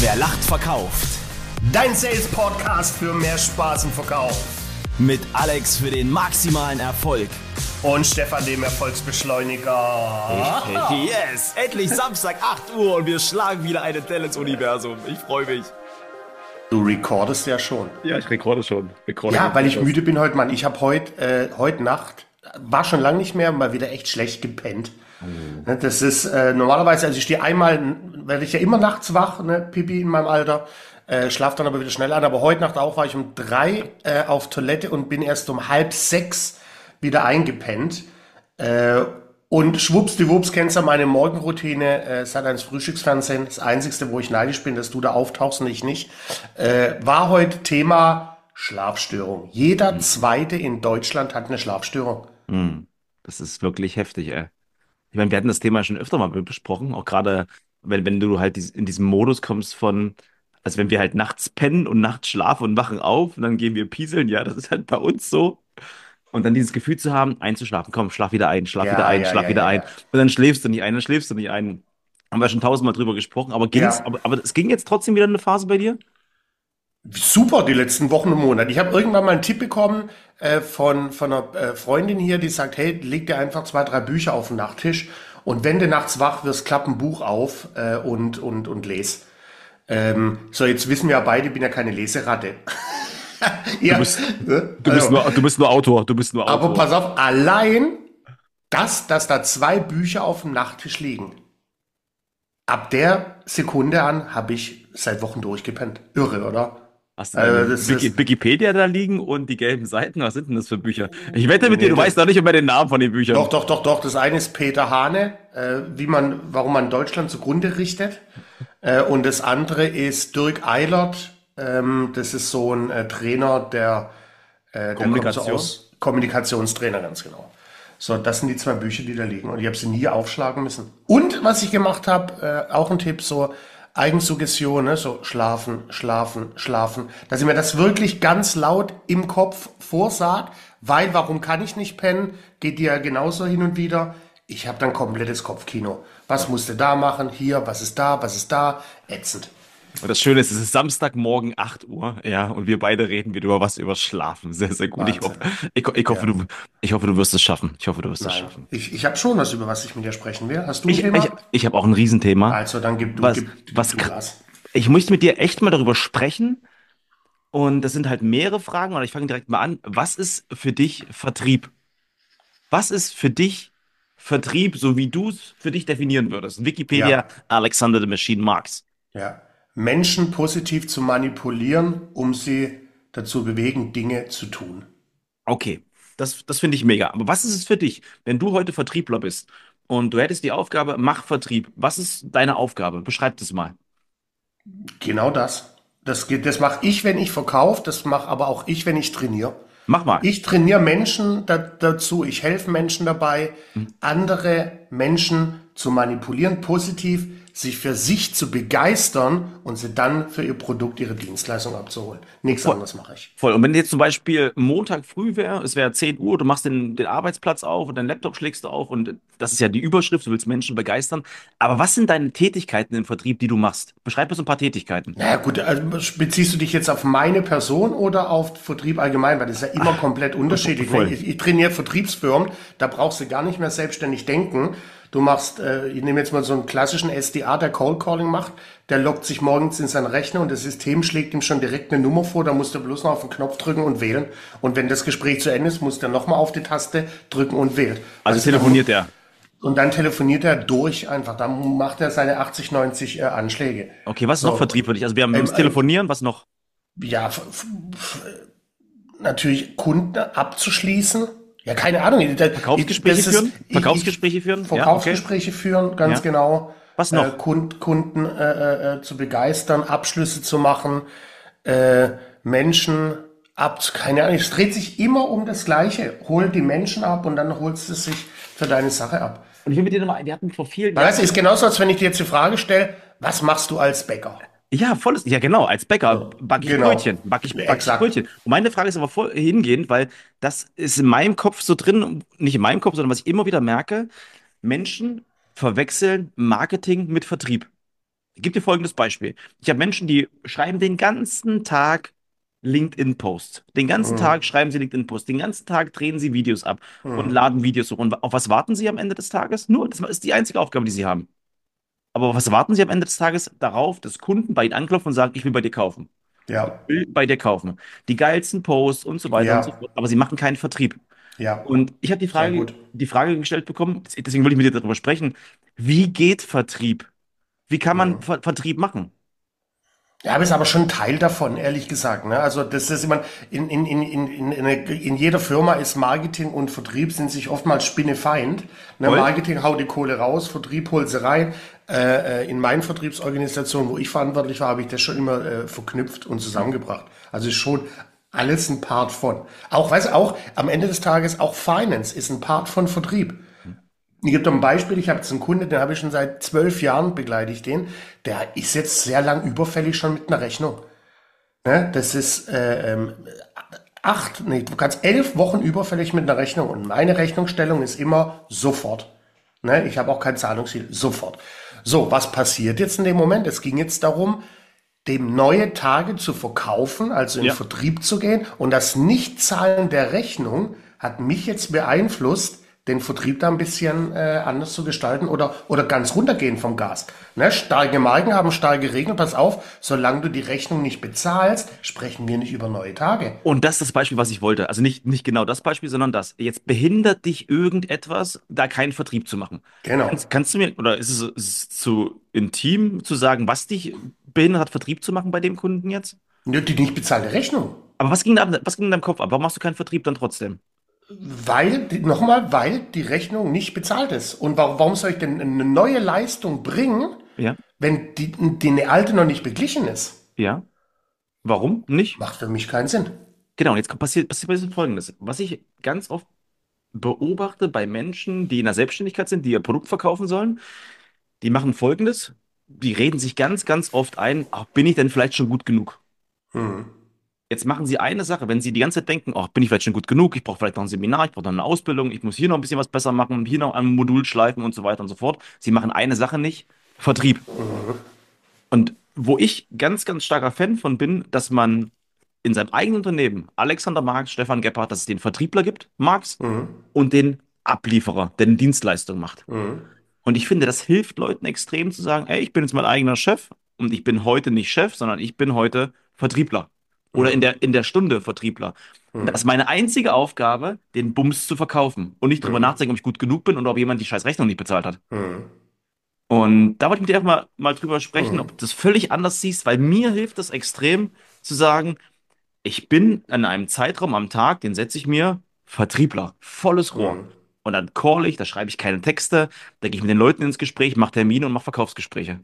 Wer lacht, verkauft. Dein Sales-Podcast für mehr Spaß im Verkauf. Mit Alex für den maximalen Erfolg. Und Stefan, dem Erfolgsbeschleuniger. Yes! Endlich Samstag, 8 Uhr und wir schlagen wieder eine Delle ins Universum. Ich freue mich. Du recordest ja schon. Ja, ich rekorde schon. Weil ich müde bin heute, Mann. Ich habe heute Nacht, war schon lange nicht mehr, mal wieder echt schlecht gepennt. Das ist normalerweise, also ich stehe einmal, werde ich ja immer nachts wach, ne, Pipi in meinem Alter, schlaf dann aber wieder schnell an. Aber heute Nacht auch war ich um 3 auf Toilette und bin erst um 5:30 wieder eingepennt. Und schwuppsdiwupps, kennst du meine Morgenroutine, Sat.1 Frühstücksfernsehen, das Einzige, wo ich neidisch bin, dass du da auftauchst und ich nicht, war heute Thema Schlafstörung. Jeder Zweite in Deutschland hat eine Schlafstörung. Das ist wirklich heftig, ey. Ich meine, wir hatten das Thema schon öfter mal besprochen, auch gerade, wenn du halt in diesen Modus kommst von, also wenn wir halt nachts pennen und nachts schlafen und wachen auf und dann gehen wir pieseln, ja, das ist halt bei uns so. Und dann dieses Gefühl zu haben, einzuschlafen, komm, schlaf wieder ein, schlaf wieder ein, schlaf wieder ein. Und dann schläfst du nicht ein, dann schläfst du nicht ein. Haben wir schon tausendmal drüber gesprochen, aber Ja. aber es ging jetzt trotzdem wieder eine Phase bei dir? Super, die letzten Wochen und Monate. Ich habe irgendwann mal einen Tipp bekommen von einer Freundin hier, die sagt, hey, leg dir einfach 2, 3 Bücher auf den Nachttisch und wenn du nachts wach wirst, klapp ein Buch auf und les. So, jetzt wissen wir ja beide, ich bin ja keine Leseratte. Ja, Du bist nur Autor, du bist nur Autor. aber pass auf, allein dass da 2 Bücher auf dem Nachttisch liegen, ab der Sekunde an habe ich seit Wochen durchgepennt. Irre, oder? Hast du deine das ist- Wikipedia da liegen und die gelben Seiten? Was sind denn das für Bücher? Ich wette mit dir, du weißt noch nicht immer den Namen von den Büchern. Doch. Das eine ist Peter Hane, warum man Deutschland zugrunde richtet. Und das andere ist Dirk Eilert. Das ist so ein Trainer, der kommt so aus Kommunikationstrainer, ganz genau. So, das sind die 2 Bücher, die da liegen. Und ich habe sie nie aufschlagen müssen. Und was ich gemacht habe, auch ein Tipp, so Eigensuggestion, ne? So schlafen, dass ich mir das wirklich ganz laut im Kopf vorsag, weil warum kann ich nicht pennen? Geht dir ja genauso hin und wieder. Ich habe dann komplettes Kopfkino. Was musst du da machen? Hier, was ist da? Ätzend. Und das Schöne ist, es ist Samstagmorgen 8 Uhr, ja, und wir beide reden wieder über Schlafen. Sehr, sehr gut. Wahnsinn. Ich hoffe, du wirst es schaffen. Ich hoffe, du wirst es Nein, schaffen. ich habe schon was, über was ich mit dir sprechen will. Hast du ein Ich, Thema? ich habe auch ein Riesenthema. Also dann gib du Was Gas. Ich möchte mit dir echt mal darüber sprechen. Und das sind halt mehrere Fragen, und ich fange direkt mal an. Was ist für dich Vertrieb? Was ist für dich Vertrieb, so wie du es für dich definieren würdest? Wikipedia, Ja. Alexander the Machine Marx. Ja. Menschen positiv zu manipulieren, um sie dazu bewegen, Dinge zu tun. Okay, das finde ich mega. Aber was ist es für dich, wenn du heute Vertriebler bist und du hättest die Aufgabe, mach Vertrieb? Was ist deine Aufgabe? Beschreib das mal. Genau das. Das mache ich, wenn ich verkaufe, das mache aber auch ich, wenn ich trainiere. Mach mal. Ich trainiere Menschen dazu, ich helfe Menschen dabei, andere Menschen zu manipulieren, positiv, sich für sich zu begeistern und sie dann für ihr Produkt, ihre Dienstleistung abzuholen. Nichts anderes mache ich. Voll. Und wenn jetzt zum Beispiel Montag früh wäre, es wäre 10 Uhr, du machst den Arbeitsplatz auf und deinen Laptop schlägst du auf und das ist ja die Überschrift, du willst Menschen begeistern. Aber was sind deine Tätigkeiten im Vertrieb, die du machst? Beschreib mir so ein paar Tätigkeiten. Na gut, also beziehst du dich jetzt auf meine Person oder auf Vertrieb allgemein? Weil das ist ja immer komplett unterschiedlich. voll. Ich trainiere Vertriebsfirmen, da brauchst du gar nicht mehr selbstständig denken. Du machst, ich nehme jetzt mal so einen klassischen SDA, der Cold Calling macht, der loggt sich morgens in seinen Rechner und das System schlägt ihm schon direkt eine Nummer vor, da musst du bloß noch auf den Knopf drücken und wählen. Und wenn das Gespräch zu Ende ist, muss der nochmal auf die Taste drücken und wählt. Also telefoniert er. Und dann telefoniert er durch einfach. Dann macht er seine 80, 90 Anschläge. Okay, was ist noch Vertrieb für dich? Also wir haben das Telefonieren, was noch? Ja, natürlich Kunden abzuschließen. Ja, keine Ahnung. Verkaufsgespräche führen? Verkaufsgespräche führen? Verkaufsgespräche führen, ganz Ja. genau. Was noch? Kunden zu begeistern, Abschlüsse zu machen, Menschen keine Ahnung. Es dreht sich immer um das Gleiche. Hol die Menschen ab und dann holst du sich für deine Sache ab. Und ich will mit dir nochmal, wir hatten vor vielen Weißt du, ist genauso, als wenn ich dir jetzt die Frage stelle, was machst du als Bäcker? Ja, ja genau, als Bäcker backe ich Genau. Brötchen, backe ich Exakt. Brötchen. Und meine Frage ist aber voll hingehend, weil das ist in meinem Kopf so drin, nicht in meinem Kopf, sondern was ich immer wieder merke, Menschen verwechseln Marketing mit Vertrieb. Ich gebe dir folgendes Beispiel. Ich habe Menschen, die schreiben den ganzen Tag LinkedIn-Posts. Den ganzen Hm, Tag schreiben sie LinkedIn-Posts. Den ganzen Tag drehen sie Videos ab und hm. laden Videos hoch. Und auf was warten sie am Ende des Tages? Nur, das ist die einzige Aufgabe, die sie haben. Aber was warten sie am Ende des Tages? Darauf, dass Kunden bei ihnen anklopfen und sagen, ich will bei dir kaufen. Ich Ja, will bei dir kaufen. Die geilsten Posts und so weiter und so ja, fort. Aber sie machen keinen Vertrieb. ja, Und ich habe sehr gut. die Frage gestellt bekommen, deswegen will ich mit dir darüber sprechen. Wie geht Vertrieb? Wie kann man Hm. Vertrieb machen? Ja, aber ist aber schon ein Teil davon, ehrlich gesagt. Ne? Also das ist immer, in jeder Firma ist Marketing und Vertrieb sind sich oftmals Spinnefeind. Ne? Voll? Marketing haut die Kohle raus, Vertrieb holt sie rein. In meinen Vertriebsorganisationen, wo ich verantwortlich war, habe ich das schon immer verknüpft und zusammengebracht. Also ist schon alles ein Part von. Auch, weißt du, auch am Ende des Tages, auch Finance ist ein Part von Vertrieb. Ich gebe dir ein Beispiel, ich habe jetzt einen Kunde, den habe ich schon seit 12 Jahren, begleite ich den, der ist jetzt sehr lang überfällig schon mit einer Rechnung. Ne? Das ist 11 Wochen überfällig mit einer Rechnung und meine Rechnungsstellung ist immer sofort. Ne? Ich habe auch kein Zahlungsziel, sofort. So, was passiert jetzt in dem Moment? Es ging jetzt darum, dem neue Tage zu verkaufen, also in Ja. Vertrieb zu gehen. Und das Nichtzahlen der Rechnung hat mich jetzt beeinflusst, den Vertrieb da ein bisschen anders zu gestalten oder ganz runtergehen vom Gas. Ne? Starke Marken haben starke Regeln. Pass auf, solange du die Rechnung nicht bezahlst, sprechen wir nicht über neue Tage. Und das ist das Beispiel, was ich wollte. Also nicht genau das Beispiel, sondern das. Jetzt behindert dich irgendetwas, da keinen Vertrieb zu machen. Genau. Kannst du mir, oder ist es zu intim zu sagen, was dich behindert hat, Vertrieb zu machen bei dem Kunden jetzt? Die nicht bezahlte Rechnung. Aber was ging in deinem Kopf ab? Warum machst du keinen Vertrieb dann trotzdem? Weil die Rechnung nicht bezahlt ist. Und warum soll ich denn eine neue Leistung bringen, Ja, wenn die eine alte noch nicht beglichen ist? ja. Warum nicht? Macht für mich keinen Sinn. Genau, und jetzt passiert Folgendes. Was ich ganz oft beobachte bei Menschen, die in der Selbstständigkeit sind, die ihr Produkt verkaufen sollen, die machen Folgendes. Die reden sich ganz oft ein, ach, bin ich denn vielleicht schon gut genug? Hm. Jetzt machen sie eine Sache, wenn sie die ganze Zeit denken, ach, bin ich vielleicht schon gut genug? Ich brauche vielleicht noch ein Seminar, ich brauche noch eine Ausbildung, ich muss hier noch ein bisschen was besser machen, hier noch ein Modul schleifen und so weiter und so fort. Sie machen eine Sache nicht, Vertrieb. Und wo ich ganz starker Fan von bin, dass man in seinem eigenen Unternehmen Alexander Marx, Stefan Gebhardt, dass es den Vertriebler gibt, Marx, Mhm. und den Ablieferer, der eine Dienstleistung macht. Mhm. Und ich finde, das hilft Leuten extrem zu sagen, ey, ich bin jetzt mein eigener Chef und ich bin heute nicht Chef, sondern ich bin heute Vertriebler. Oder Mhm. in der Stunde Vertriebler. Und das ist Mhm. meine einzige Aufgabe, den Bums zu verkaufen und nicht drüber Mhm. nachdenken, ob ich gut genug bin oder ob jemand die scheiß Rechnung nicht bezahlt hat. Mhm. Und da wollte ich mit dir einfach mal drüber sprechen, ob Mhm. du das völlig anders siehst, weil mir hilft das extrem zu sagen, ich bin an einem Zeitraum am Tag, den setze ich mir Vertriebler, volles Rohr. Mhm. Und dann call ich, da schreibe ich keine Texte, da gehe ich mit den Leuten ins Gespräch, mache Termine und mache Verkaufsgespräche.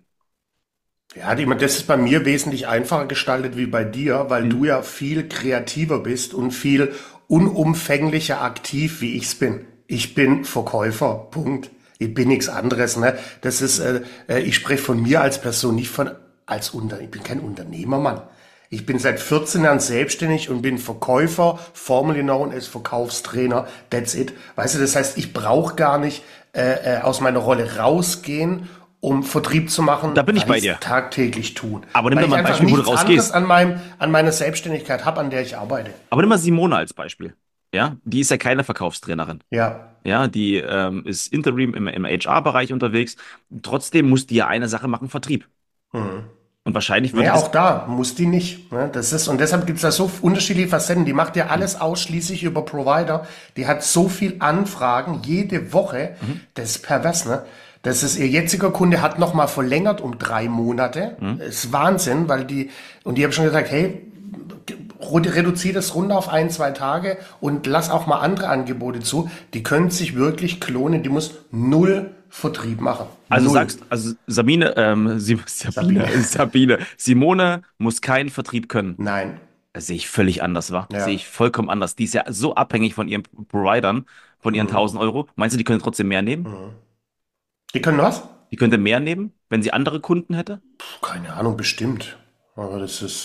Ja, das ist bei mir wesentlich einfacher gestaltet wie bei dir, weil du Mhm. ja viel kreativer bist und viel unumfänglicher aktiv, wie ich's bin. Ich bin Verkäufer, Punkt. Ich bin nichts anderes, ne? Ich spreche von mir als Person, nicht ich bin kein Unternehmer, Mann. Ich bin seit 14 Jahren selbstständig und bin Verkäufer, formerly known as Verkaufstrainer. That's it. Weißt du, das heißt, ich brauche gar nicht aus meiner Rolle rausgehen, um Vertrieb zu machen, Da bin ich weil bei ich es dir. tagtäglich tun. Aber nimm Weil doch ich mal ein einfach Beispiel, wo du nichts anderes rausgehst. an meiner Selbstständigkeit habe, an der ich arbeite. Aber nimm mal Simone als Beispiel. Ja, die ist ja keine Verkaufstrainerin. Ja. Ja, die ist Interim im HR-Bereich unterwegs. Trotzdem muss die ja eine Sache machen, Vertrieb. Hm. Und wahrscheinlich würde Nee, das. auch da muss die nicht. Ne? Und deshalb gibt es da so unterschiedliche Facetten. Die macht ja Mhm. alles ausschließlich über Provider. Die hat so viel Anfragen jede Woche. Mhm. Das ist pervers, ne? Das ist ihr jetziger Kunde hat nochmal verlängert um 3 Monate. Mhm. Das ist Wahnsinn, und die haben schon gesagt, hey, reduziere das runter auf 1, 2 Tage und lass auch mal andere Angebote zu. Die können sich wirklich klonen. Die muss null Vertrieb machen. Null. Also Sabine, Sabine. Simone muss keinen Vertrieb können. Nein. Das sehe ich völlig anders, wa? Sehe Ja. ich vollkommen anders. Die ist ja so abhängig von ihren Providern, von ihren Mhm. 1.000 Euro. Meinst du, die könnte trotzdem mehr nehmen? Mhm. Die können was? Die könnte mehr nehmen, wenn sie andere Kunden hätte? Keine Ahnung, bestimmt. Aber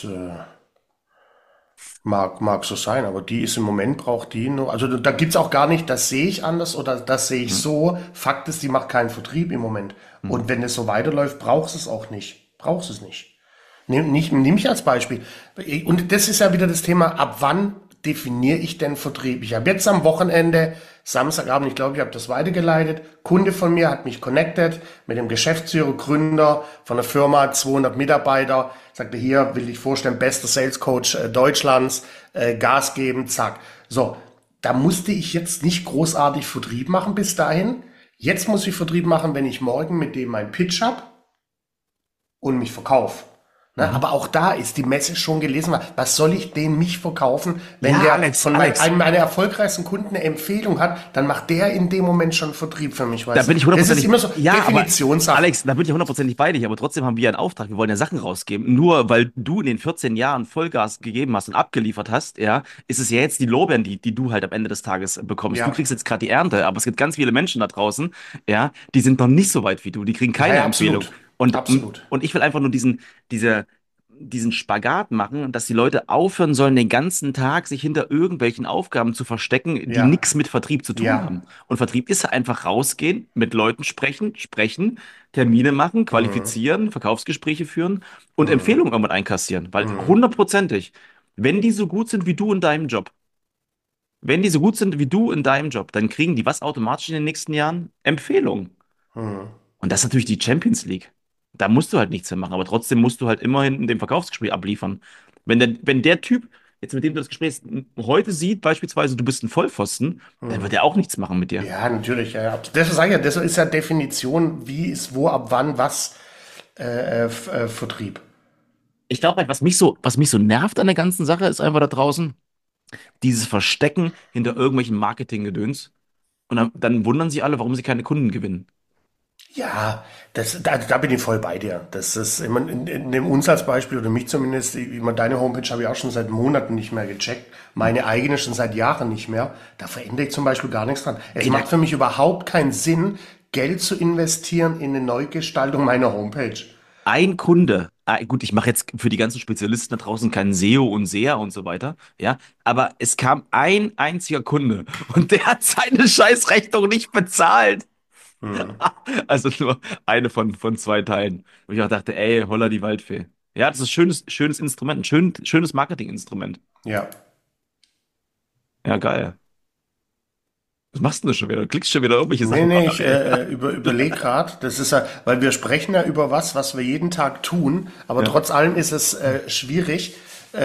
mag so sein, aber die ist im Moment braucht die nur, also da gibt's auch gar nicht, das sehe ich anders oder das sehe ich Hm? so. Fakt ist, die macht keinen Vertrieb im Moment. Hm. Und wenn es so weiterläuft, braucht es auch nicht. Brauchst es nicht. Nimm mich als Beispiel. Und das ist ja wieder das Thema, ab wann definiere ich denn Vertrieb? Ich habe jetzt am Wochenende, Samstagabend, ich glaube, ich habe das weitergeleitet, Kunde von mir hat mich connected mit dem Geschäftsführer, Gründer von einer Firma, 200 Mitarbeiter, sagte, hier will ich vorstellen, bester Sales Coach Deutschlands, Gas geben, zack. So, da musste ich jetzt nicht großartig Vertrieb machen bis dahin. Jetzt muss ich Vertrieb machen, wenn ich morgen mit dem meinen Pitch habe und mich verkaufe. Ne, aber auch da ist die Message schon gelesen. Was soll ich dem mich verkaufen, wenn Ja, der Alex, von Alex. einem meiner erfolgreichsten Kunden eine Empfehlung hat, dann macht der in dem Moment schon Vertrieb für mich. Da Weißt bin du? ich Das ist hundertprozentig. immer so Ja, aber Definitionssache. Alex, da bin ich hundertprozentig bei dir, aber trotzdem haben wir einen Auftrag. Wir wollen ja Sachen rausgeben. Nur weil du in den 14 Jahren Vollgas gegeben hast und abgeliefert hast, ja, ist es ja jetzt die Lorbeeren, die du halt am Ende des Tages bekommst. Du Ja, kriegst jetzt gerade die Ernte, aber es gibt ganz viele Menschen da draußen, ja, die sind noch nicht so weit wie du. Die kriegen ja, keine ja, Empfehlung. absolut. Und, Absolut. und ich will einfach nur diesen Spagat machen, dass die Leute aufhören sollen, den ganzen Tag sich hinter irgendwelchen Aufgaben zu verstecken, die Ja, nichts mit Vertrieb zu tun ja. haben. Und Vertrieb ist einfach rausgehen, mit Leuten sprechen, Termine machen, Mhm. qualifizieren, Verkaufsgespräche führen und Mhm. Empfehlungen irgendwann einkassieren. Weil Mhm. hundertprozentig, wenn die so gut sind wie du in deinem Job, wenn die so gut sind wie du in deinem Job, dann kriegen die was automatisch in den nächsten Jahren? Empfehlungen. Mhm. Und das ist natürlich die Champions League. Da musst du halt nichts mehr machen, aber trotzdem musst du halt immerhin in dem Verkaufsgespräch abliefern. Wenn der Typ, jetzt mit dem du das Gespräch heute sieht, beispielsweise, du bist ein Vollpfosten, dann wird Mhm. er auch nichts machen mit dir. Ja, natürlich. Ja, ja. Das sage ich ja, das ist ja Definition, wie ist wo, ab wann, was Vertrieb. Ich glaube halt, was mich so nervt an der ganzen Sache, ist einfach da draußen dieses Verstecken hinter irgendwelchen Marketinggedöns. Und dann wundern sich alle, warum sie keine Kunden gewinnen. Ja, da bin ich voll bei dir. Das ist immer in dem uns als Beispiel oder mich zumindest, immer deine Homepage habe ich auch schon seit Monaten nicht mehr gecheckt. Meine eigene schon seit Jahren nicht mehr. Da verändere ich zum Beispiel gar nichts dran. Es Ey, macht für mich überhaupt keinen Sinn, Geld zu investieren in eine Neugestaltung meiner Homepage. ein Kunde, gut, ich mache jetzt für die ganzen Spezialisten da draußen keinen SEO und SEA und so weiter, ja, aber es kam ein einziger Kunde und der hat seine Scheißrechnung nicht bezahlt. Hm. Also nur eine von zwei Teilen. Und ich auch dachte, ey, holla die Waldfee. Ja, das ist ein schönes Instrument, ein schönes Marketinginstrument. Ja. Ja, geil. Was machst du denn schon wieder? Du klickst schon wieder irgendwelche Nee, Sachen nee, ich parallel. überlege gerade, das ist ja, weil wir sprechen ja über was wir jeden Tag tun, aber Ja. trotz allem ist es schwierig,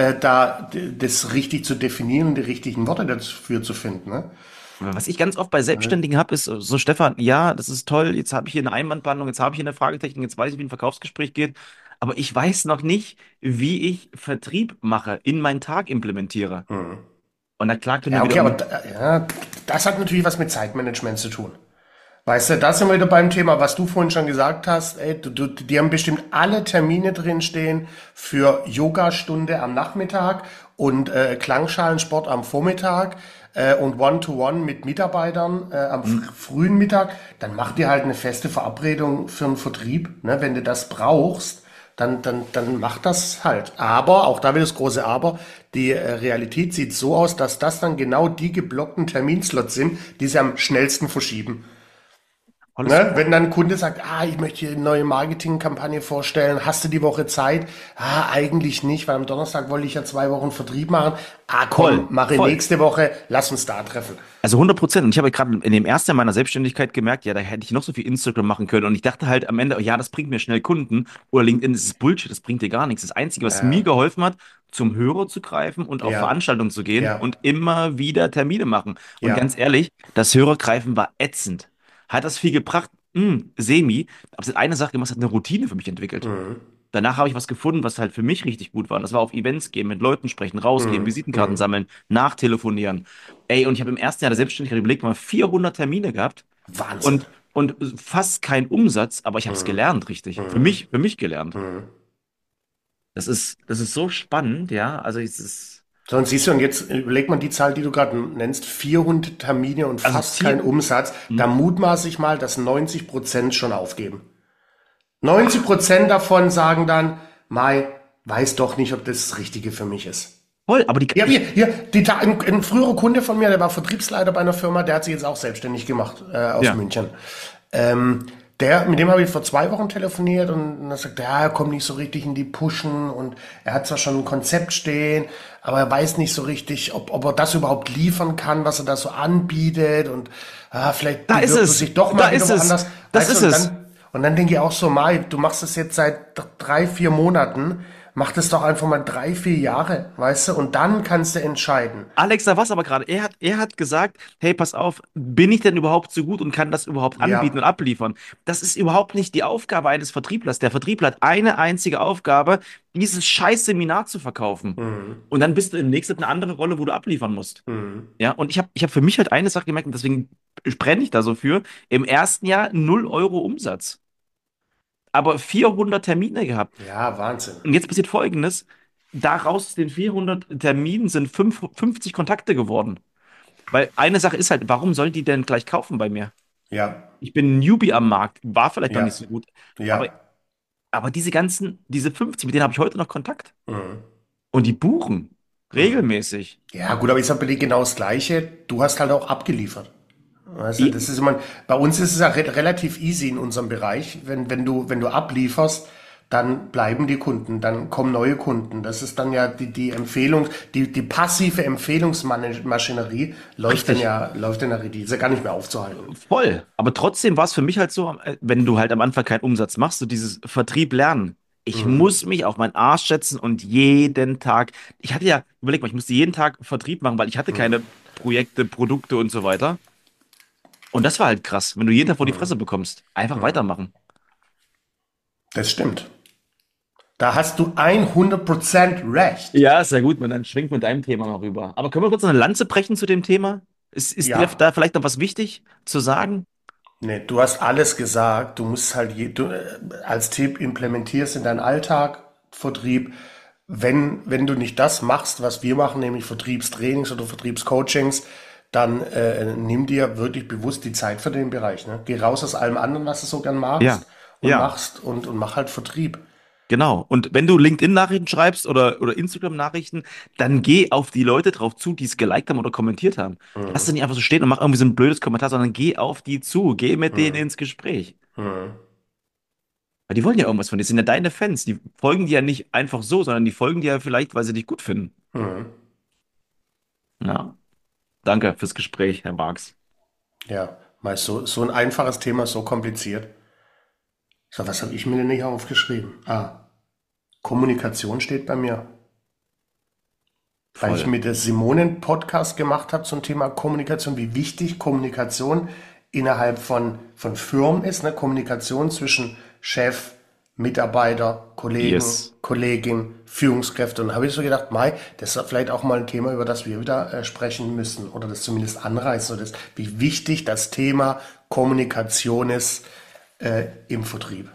das richtig zu definieren und die richtigen Worte dafür zu finden. Ne? Was ich ganz oft bei Selbstständigen habe, ist so, Stefan, ja, das ist toll, jetzt habe ich hier eine Einwandbehandlung, jetzt habe ich hier eine Fragetechnik, jetzt weiß ich, wie ein Verkaufsgespräch geht, aber ich weiß noch nicht, wie ich Vertrieb mache, in meinen Tag implementiere. Und da klagt er Ja, mir wieder okay, aber um. ja, das hat natürlich was mit Zeitmanagement zu tun. Weißt du, da sind wir wieder beim Thema, was du vorhin schon gesagt hast. Ey, die haben bestimmt alle Termine drinstehen für Yogastunde am Nachmittag und Klangschalensport am Vormittag und One-to-One mit Mitarbeitern am frühen Mittag. Dann mach dir halt eine feste Verabredung für einen Vertrieb. Ne? Wenn du das brauchst, dann mach das halt. Aber, auch da wieder das große Aber, die Realität sieht so aus, dass das dann genau die geblockten Terminslots sind, die sie am schnellsten verschieben. Volles Ne? Support. Wenn dann ein Kunde sagt, ich möchte hier eine neue Marketingkampagne vorstellen, hast du die Woche Zeit? Eigentlich nicht, weil am Donnerstag wollte ich ja 2 Wochen Vertrieb machen. Komm, Voll, mache voll. nächste Woche, lass uns da treffen. Also 100%. Und ich habe gerade in dem ersten Jahr meiner Selbstständigkeit gemerkt, ja, da hätte ich noch so viel Instagram machen können. Und ich dachte halt am Ende, ja, das bringt mir schnell Kunden. Oder LinkedIn, das ist Bullshit, das bringt dir gar nichts. Das Einzige, was mir geholfen hat, zum Hörer zu greifen und auf Ja, Veranstaltungen zu gehen ja, und immer wieder Termine machen. Und ja. ganz ehrlich, das Hörergreifen war ätzend. Hat das viel gebracht? Semi. Aber es hat eine Sache gemacht, es hat eine Routine für mich entwickelt. Mhm. Danach habe ich was gefunden, was halt für mich richtig gut war. Das war auf Events gehen, mit Leuten sprechen, rausgehen, Mhm. Visitenkarten Mhm. sammeln, nachtelefonieren. Ey, und ich habe im ersten Jahr der Selbstständigkeit überlegt, mal 400 Termine gehabt Wahnsinn. und fast keinen Umsatz, aber ich habe es Mhm. gelernt, richtig. Für Mhm. mich, für mich gelernt. Mhm. Das ist so spannend, ja. Also So, und siehst du, und jetzt überleg mal die Zahl, die du gerade nennst, 400 Termine und also fast kein Ziel, Umsatz. Da hm, mutmaße ich mal, dass 90% schon aufgeben. 90% davon sagen dann, Mai, weiß doch nicht, ob das das Richtige für mich ist. voll, aber Ja, ein früherer Kunde von mir, der war Vertriebsleiter bei einer Firma, der hat sich jetzt auch selbstständig gemacht, aus ja, München. Ähm, Mit dem habe ich vor 2 Wochen telefoniert und er sagt, ja, er kommt nicht so richtig in die Pushen und er hat zwar schon ein Konzept stehen, aber er weiß nicht so richtig, ob er das überhaupt liefern kann, was er da so anbietet und vielleicht Da ist bewirbt er es. sich doch Da mal wieder ist es. woanders. Das Weißt du, ist es. und dann denke ich auch so, Mai, du machst das jetzt seit 3, 4 Monaten, mach das doch einfach mal 3, 4 Jahre, weißt du, und dann kannst du entscheiden. Alex, da war's aber gerade. Er hat gesagt, hey, pass auf, bin ich denn überhaupt so gut und kann das überhaupt anbieten und Ja, abliefern? Das ist überhaupt nicht die Aufgabe eines Vertrieblers. Der Vertriebler hat eine einzige Aufgabe, dieses scheiß Seminar zu verkaufen. Und dann bist du im nächsten eine andere Rolle, wo du abliefern musst. Ja, und ich hab für mich halt eine Sache gemerkt und deswegen brenne ich da so für. Im ersten Jahr 0 € Umsatz, aber 400 Termine gehabt. ja, Wahnsinn. Und jetzt passiert Folgendes. Daraus aus den 400 Terminen sind 50 Kontakte geworden. Weil eine Sache ist halt, warum sollen die denn gleich kaufen bei mir? Ja, Ich bin ein Newbie am Markt, war vielleicht noch nicht ja, so gut. Aber, ja. aber diese 50, mit denen habe ich heute noch Kontakt. Und die buchen regelmäßig. Ja, gut, aber ich sag bei dir genau das Gleiche. Du hast halt auch abgeliefert. Weißt du, das Eben. ist immer, bei uns ist es ja relativ easy in unserem Bereich. Wenn du ablieferst, dann bleiben die Kunden, dann kommen neue Kunden. Das ist dann ja die Empfehlung, die passive Empfehlungsmaschinerie Richtig. läuft dann ja richtig. Die ist ja gar nicht mehr aufzuhalten. Voll. Aber trotzdem war es für mich halt so, wenn du halt am Anfang keinen Umsatz machst, so dieses Vertrieb lernen. Ich muss mich auf meinen Arsch setzen und jeden Tag, ich hatte ja, überleg mal, ich musste jeden Tag Vertrieb machen, weil ich hatte keine Projekte, Produkte und so weiter. Und das war halt krass, wenn du jeden Tag vor die Fresse bekommst. Einfach weitermachen. Das stimmt. Da hast du 100% recht. Ja, sehr gut, man, dann schwingt mit deinem Thema mal rüber. Aber können wir kurz eine Lanze brechen zu dem Thema? Ist dir Ja. da vielleicht noch was wichtig zu sagen? Nee, du hast alles gesagt. Du musst halt als Tipp implementierst in deinen Alltag Vertrieb. Wenn du nicht das machst, was wir machen, nämlich Vertriebstrainings oder Vertriebscoachings, dann nimm dir wirklich bewusst die Zeit für den Bereich. Ne? Geh raus aus allem anderen, was du so gern Ja, magst ja. und mach halt Vertrieb. Genau. Und wenn du LinkedIn-Nachrichten schreibst oder Instagram-Nachrichten, dann geh auf die Leute drauf zu, die es geliked haben oder kommentiert haben. Lass sie nicht einfach so stehen und mach irgendwie so ein blödes Kommentar, sondern geh auf die zu, geh mit denen ins Gespräch. Weil die wollen ja irgendwas von dir, das sind ja deine Fans. Die folgen dir ja nicht einfach so, sondern die folgen dir ja vielleicht, weil sie dich gut finden. Ja. Danke fürs Gespräch, Herr Marx. Ja, meist so ein einfaches Thema, so kompliziert. So, was habe ich mir denn nicht aufgeschrieben? Kommunikation steht bei mir. Weil ich Voll. mit der Simone einen Podcast gemacht habe zum Thema Kommunikation, wie wichtig Kommunikation innerhalb von Firmen ist, ne? Kommunikation zwischen Chef, Mitarbeiter, Kollegen, Yes. Kollegin, Führungskräfte. Und da habe ich so gedacht, Mai, das ist vielleicht auch mal ein Thema, über das wir wieder sprechen müssen oder das zumindest anreißen, so das, wie wichtig das Thema Kommunikation ist im Vertrieb.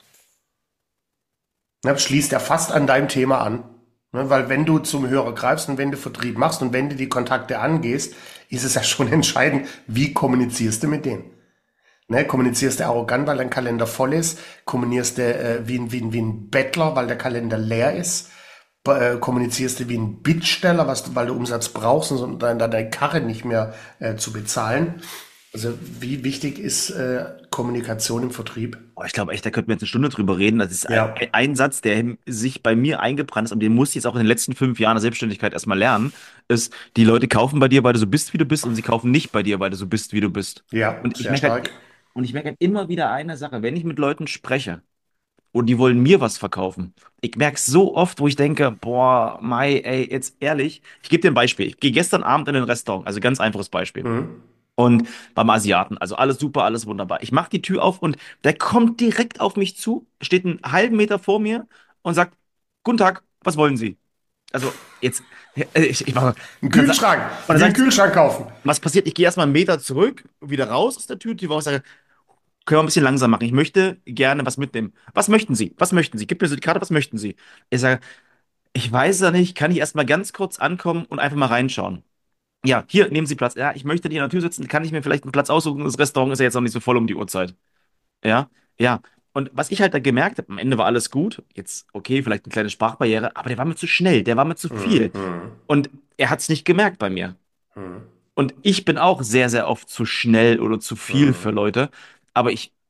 Ne, das schließt ja fast an deinem Thema an. Ne, weil wenn du zum Hörer greifst und wenn du Vertrieb machst und wenn du die Kontakte angehst, ist es ja schon entscheidend, wie kommunizierst du mit denen. Ne, kommunizierst du arrogant, weil dein Kalender voll ist? Kommunizierst du wie ein Bettler, weil der Kalender leer ist? Kommunizierst du wie ein Bittsteller, weil du Umsatz brauchst und deine Karre nicht mehr zu bezahlen? Also wie wichtig ist Kommunikation im Vertrieb? Oh, ich glaube echt, da könnten wir jetzt eine Stunde drüber reden. Das ist ein, Ja, ein Satz, der sich bei mir eingebrannt ist und den musste ich jetzt auch in den letzten 5 Jahren der Selbstständigkeit erstmal lernen, ist, die Leute kaufen bei dir, weil du so bist, wie du bist, und sie kaufen nicht bei dir, weil du so bist, wie du bist. ja, Und ich sehr merke halt, stark. und ich merke halt immer wieder eine Sache, wenn ich mit Leuten spreche und die wollen mir was verkaufen. Ich merke es so oft, wo ich denke, boah, Mai, ey, jetzt ehrlich, ich gebe dir ein Beispiel. Ich gehe gestern Abend in ein Restaurant, also ganz einfaches Beispiel. Mhm. Und beim Asiaten, also alles super, alles wunderbar. Ich mache die Tür auf und der kommt direkt auf mich zu, steht einen halben Meter vor mir und sagt, Guten Tag, was wollen Sie? Also jetzt, ich mache, Ein und dann, sa- Kühlschrank. und dann Ich will einen sagt, Kühlschrank kaufen. was passiert? Ich gehe erstmal einen Meter zurück, wieder raus aus der Tür, die Woche sage, können wir ein bisschen langsam machen. Ich möchte gerne was mitnehmen. Was möchten Sie? Was möchten Sie? Gib mir so die Karte, was möchten Sie? Ich sage, ich weiß ja nicht, kann ich erstmal ganz kurz ankommen und einfach mal reinschauen? Ja, hier, nehmen Sie Platz. Ja, ich möchte hier an der Tür sitzen. Kann ich mir vielleicht einen Platz aussuchen? Das Restaurant ist ja jetzt noch nicht so voll um die Uhrzeit. Ja, ja. Und was ich halt da gemerkt habe, am Ende war alles gut. Jetzt, okay, vielleicht eine kleine Sprachbarriere, aber der war mir zu schnell, der war mir zu viel. Mhm. Und er hat es nicht gemerkt bei mir. Mhm. Und ich bin auch sehr, sehr oft zu schnell oder zu viel für Leute. Aber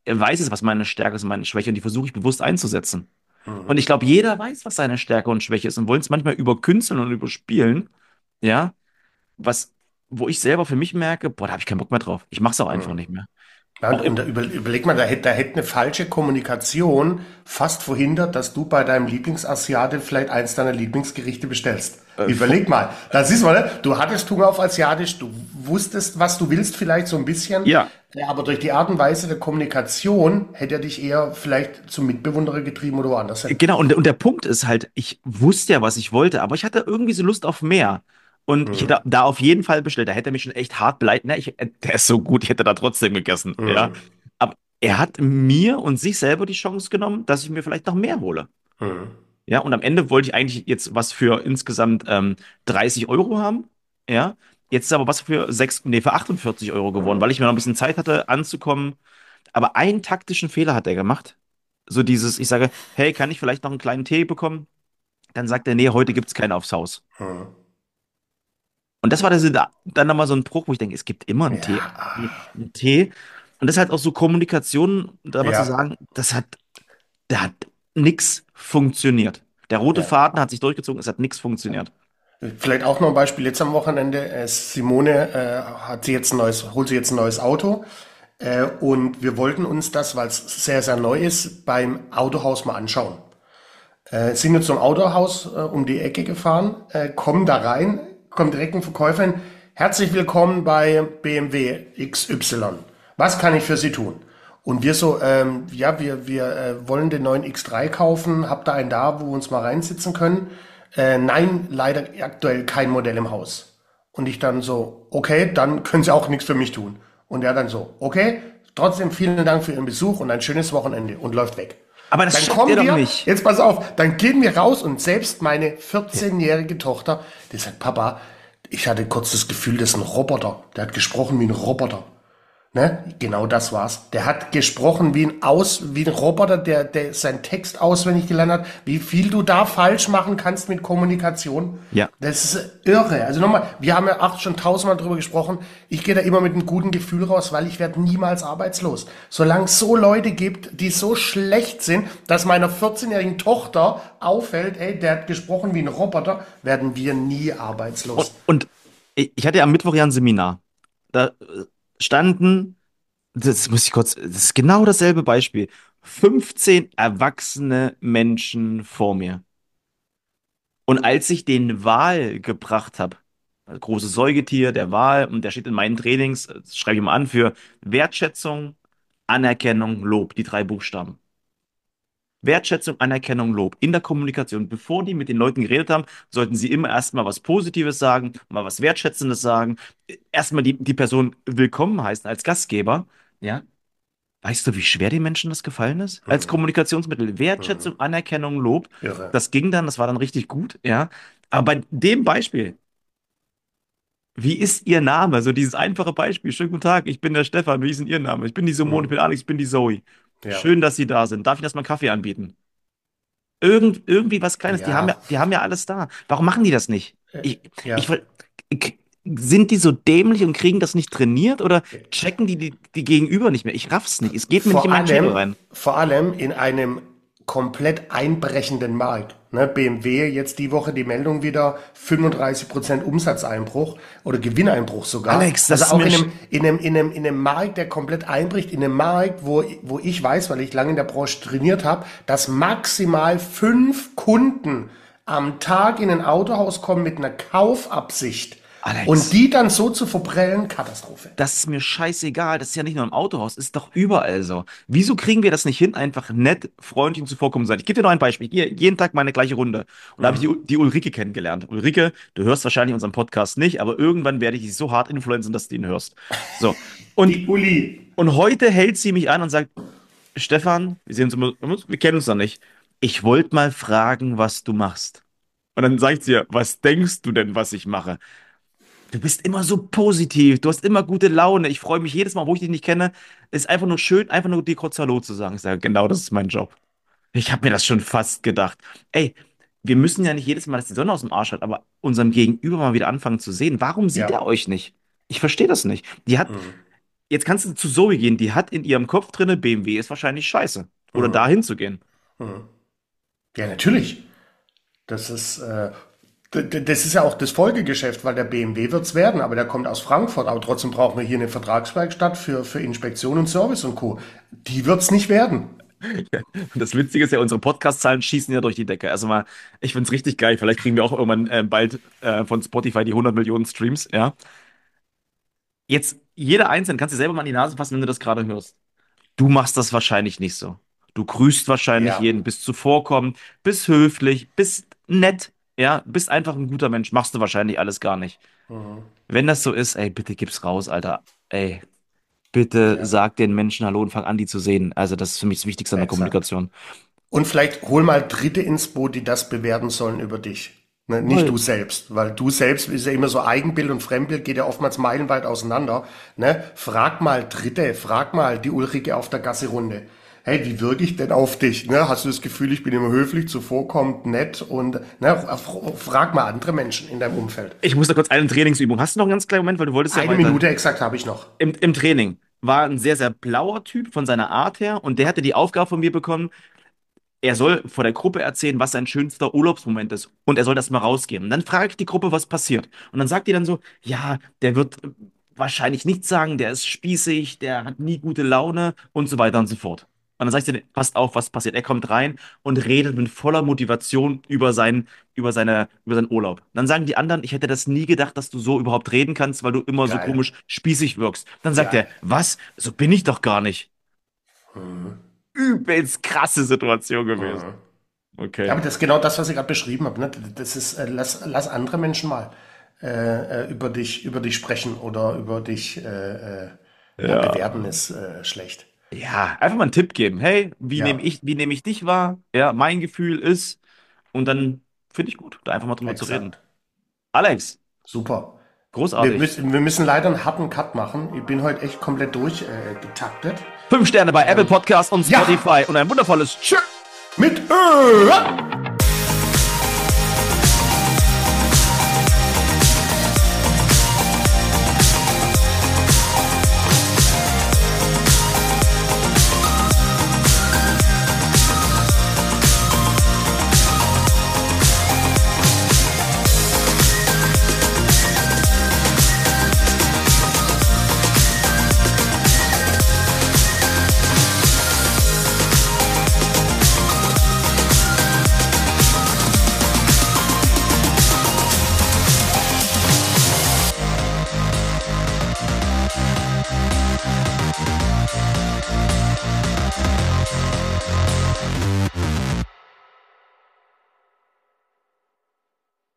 weiß es, was meine Stärke ist und meine Schwäche und die versuche ich bewusst einzusetzen. Und Mhm. ich glaube, jeder weiß, was seine Stärke und Schwäche ist und wollen es manchmal überkünsteln und überspielen, ja, was, wo ich selber für mich merke, boah, da habe ich keinen Bock mehr drauf. Ich mache es auch einfach Mhm. nicht mehr. Ja, Auch und im, überleg mal, da hätte eine falsche Kommunikation fast verhindert, dass du bei deinem Lieblingsasiate vielleicht eins deiner Lieblingsgerichte bestellst. vor, Überleg mal, da siehst du mal, ne? Du hattest Hunger auf Asiatisch, du wusstest, was du willst, vielleicht so ein bisschen, ja, aber durch die Art und Weise der Kommunikation hätte er dich eher vielleicht zum Mitbewunderer getrieben oder woanders hin. genau. Und der Punkt ist halt, ich wusste ja, was ich wollte, aber ich hatte irgendwie so Lust auf mehr. Und ich Mhm. hätte da auf jeden Fall bestellt. Da hätte er mich schon echt hart beleidigt. Na, der ist so gut, ich hätte da trotzdem gegessen, ja. Mhm. Aber er hat mir und sich selber die Chance genommen, dass ich mir vielleicht noch mehr hole. Mhm. Ja, und am Ende wollte ich eigentlich jetzt was für insgesamt 30 Euro haben. Ja, jetzt ist aber was für 6, nee, für 48 Euro geworden, weil ich mir noch ein bisschen Zeit hatte, anzukommen. Aber einen taktischen Fehler hat er gemacht. So dieses, ich sage, hey, kann ich vielleicht noch einen kleinen Tee bekommen? Dann sagt er, nee, heute gibt's keinen aufs Haus. Mhm. Und das war dann nochmal so ein Bruch, wo ich denke, es gibt immer einen Tee. Ja, Einen Tee. Und das ist halt auch so Kommunikation, da mal zu ja, sagen, da hat nix funktioniert. Der rote ja. Faden hat sich durchgezogen, es hat nichts funktioniert. Vielleicht auch noch ein Beispiel jetzt am Wochenende. Simone holt sie jetzt ein neues Auto. Und wir wollten uns das, weil es sehr, sehr neu ist, beim Autohaus mal anschauen. Sind jetzt zum Autohaus um die Ecke gefahren, kommen da rein, kommt direkt ein Verkäufer hin. Herzlich willkommen bei BMW XY. Was kann ich für Sie tun? Und wir so, ja, wir wollen den neuen X3 kaufen. Habt ihr einen da, wo wir uns mal reinsitzen können? Nein, leider aktuell kein Modell im Haus. Und ich dann so, okay, dann können Sie auch nichts für mich tun. Und er dann so, okay, trotzdem vielen Dank für Ihren Besuch und ein schönes Wochenende und läuft weg. Aber das Dann checkt ihr kommen doch wir, nicht. jetzt pass auf, dann gehen wir raus und selbst meine 14-jährige Tochter, die sagt, Papa, ich hatte kurz das Gefühl, das ist ein Roboter. Der hat gesprochen wie ein Roboter. Ne? Genau das war's. Der hat gesprochen wie ein Roboter, der seinen Text auswendig gelernt hat. Wie viel du da falsch machen kannst mit Kommunikation. Ja. Das ist irre. Also nochmal, wir haben ja schon tausendmal drüber gesprochen. Ich gehe da immer mit einem guten Gefühl raus, weil ich werde niemals arbeitslos. Solange es so Leute gibt, die so schlecht sind, dass meiner 14-jährigen Tochter auffällt, ey, der hat gesprochen wie ein Roboter, werden wir nie arbeitslos. Und ich hatte ja am Mittwoch ja ein Seminar. Da standen, das muss ich kurz, das ist genau dasselbe Beispiel. 15 erwachsene Menschen vor mir. Und als ich den Wal gebracht habe, das große Säugetier, der Wal, und der steht in meinen Trainings, das schreibe ich mal an, für Wertschätzung, Anerkennung, Lob, die 3 Buchstaben. Wertschätzung, Anerkennung, Lob in der Kommunikation. Bevor die mit den Leuten geredet haben, sollten sie immer erstmal was Positives sagen, mal was Wertschätzendes sagen, erstmal die Person willkommen heißen als Gastgeber. Ja, weißt du, wie schwer den Menschen das gefallen ist? Als Hm, Kommunikationsmittel. hm, Wertschätzung, Anerkennung, Lob. irre. Das ging dann, das war dann richtig gut, ja. Aber bei dem Beispiel, wie ist Ihr Name? So dieses einfache Beispiel. Schönen guten Tag, ich bin der Stefan. Wie ist denn Ihr Name? Ich bin die Simone, ich Hm, bin Alex, ich bin die Zoe. ja, Schön, dass Sie da sind. Darf ich das mal einen Kaffee anbieten? Irgendwie was Kleines. ja, Die haben ja alles da. Warum machen die das nicht? Ich, ja. k- sind die so dämlich und kriegen das nicht trainiert oder checken die Gegenüber nicht mehr? Ich raff's nicht. Es geht mir nicht in Vor meinen Schädel allem, rein. vor allem in einem komplett einbrechenden Markt. Ne, BMW jetzt die Woche die Meldung wieder 35% Umsatzeinbruch oder Gewinneinbruch sogar. Alex, das Also ist auch mir. in einem Markt, der komplett einbricht, in einem Markt, wo ich weiß, weil ich lange in der Branche trainiert habe, dass maximal 5 Kunden am Tag in ein Autohaus kommen mit einer Kaufabsicht und Alex, die dann so zu verprellen, Katastrophe. das ist mir scheißegal. Das ist ja nicht nur im Autohaus, ist doch überall so. Wieso kriegen wir das nicht hin, einfach nett, freundlich und zuvorkommend sein? Ich gebe dir noch ein Beispiel. Ich gehe jeden Tag meine gleiche Runde. Und da habe ich Mhm. die Ulrike kennengelernt. Ulrike, du hörst wahrscheinlich unseren Podcast nicht, aber irgendwann werde ich dich so hart influenzen, dass du ihn hörst. So. Und, Die Uli. und heute hält sie mich an und sagt, Stefan, wir sehen uns immer, wir kennen uns noch nicht. Ich wollte mal fragen, was du machst. Und dann sagt sie, was denkst du denn, was ich mache? Du bist immer so positiv, du hast immer gute Laune. Ich freue mich jedes Mal, wo ich dich nicht kenne. Es ist einfach nur schön, einfach nur dir kurz Hallo zu sagen. Ich sage, genau, das ist mein Job. Ich habe mir das schon fast gedacht. Ey, wir müssen ja nicht jedes Mal, dass die Sonne aus dem Arsch hat, aber unserem Gegenüber mal wieder anfangen zu sehen. Warum sieht er Ja. euch nicht? Ich verstehe das nicht. Die hat, Mhm. Jetzt kannst du zu Zoe gehen, die hat in ihrem Kopf drinne, BMW ist wahrscheinlich scheiße. Oder dahin zu gehen. Ja, natürlich. Das ist, das ist ja auch das Folgegeschäft, weil der BMW wird's werden, aber der kommt aus Frankfurt. Aber trotzdem brauchen wir hier eine Vertragswerkstatt für Inspektion und Service und Co. Die wird's nicht werden. Und das Witzige ist ja, unsere Podcast-Zahlen schießen ja durch die Decke. Also mal, ich find's richtig geil. Vielleicht kriegen wir auch irgendwann bald von Spotify die 100 Millionen Streams, ja. Jetzt, jeder Einzelne, kannst du dir selber mal an die Nase fassen, wenn du das gerade hörst. Du machst das wahrscheinlich nicht so. Du grüßt wahrscheinlich Ja. jeden, bist zuvorkommend, bist höflich, bist nett, ja, bist einfach ein guter Mensch. Machst du wahrscheinlich alles gar nicht. Wenn das so ist, ey, bitte gib's raus, Alter. Ey, bitte Ja, sag den Menschen Hallo und fang an, die zu sehen. Also, das ist für mich das Wichtigste an der exakt. Kommunikation. Und vielleicht hol mal Dritte ins Boot, die das bewerten sollen über dich. Ne, nicht Voll. du selbst, weil du selbst ist ja immer so Eigenbild und Fremdbild geht ja oftmals meilenweit auseinander. Ne? Frag mal Dritte, frag mal die Ulrike auf der Gassi-Runde. Hey, wie wirke ich denn auf dich? Ne? Hast du das Gefühl, ich bin immer höflich, zuvorkommend, nett und ne, frag mal andere Menschen in deinem Umfeld. Ich muss da kurz eine Trainingsübung. Hast du noch einen ganz kleinen Moment, weil du wolltest ja Eine weiter. Minute exakt habe ich noch. Im Training war ein sehr, sehr blauer Typ von seiner Art her und der hatte die Aufgabe von mir bekommen, er soll vor der Gruppe erzählen, was sein schönster Urlaubsmoment ist. Und er soll das mal rausgeben. Und dann frage ich die Gruppe, was passiert. Und dann sagt die dann so, ja, der wird wahrscheinlich nichts sagen, der ist spießig, der hat nie gute Laune und so weiter und so fort. Und dann sag ich dir, passt auf, was passiert. Er kommt rein und redet mit voller Motivation über seinen Urlaub. Dann sagen die anderen, ich hätte das nie gedacht, dass du so überhaupt reden kannst, weil du immer so Geil. komisch spießig wirkst. Dann sagt er, Geil. was? So bin ich doch gar nicht. Übelst krasse Situation gewesen. Ja, Okay. aber das ist genau das, was ich gerade beschrieben habe. Ne? Das ist, lass andere Menschen mal über dich sprechen oder über dich ja, Ja. bewerten ist schlecht. Ja, einfach mal einen Tipp geben. Hey, Ja, wie nehme ich dich wahr? Ja, mein Gefühl ist, und dann finde ich gut, da einfach mal drüber zu reden. exakt. Alex, Super. großartig. Wir müssen leider einen harten Cut machen. Ich bin heute echt komplett durchgetaktet. 5 Sterne bei Apple Podcast und Ja, Spotify und ein wundervolles Tschüss. mit Ö.